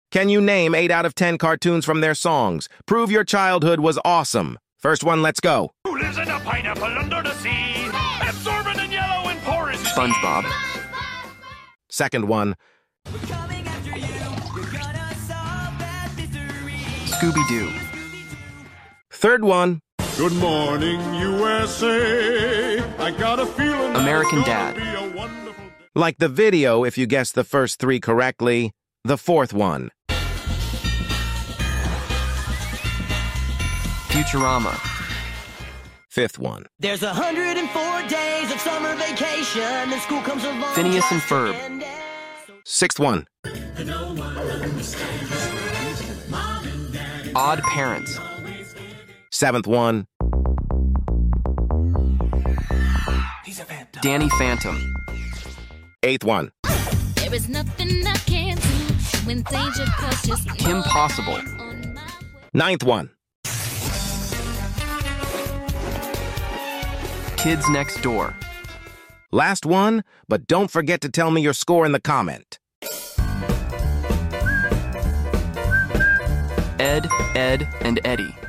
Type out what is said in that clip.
Can you name 8 out of 10 cartoons from their songs? Prove your childhood was awesome. First one, let's go. Who lives in a pineapple under the sea? Absorbent and yellow and porous. SpongeBob. Second one. Scooby-Doo. Third one. Good morning, USA. I got a feeling American that Dad. it's gonna be a wonderful day. Like the video if you guess the first 3 correctly. The fourth one. Futurama. Fifth one. There's 104 days of summer vacation, and school comes along. Phineas and Ferb. Sixth one. Odd Parents. Seventh one. Danny Phantom. Eighth one. There is nothing I can do when danger calls, just Kim Possible. on my way. Ninth one. Kids Next Door. Last one, but don't forget to tell me your score in the comment. Ed, Ed, and Eddie.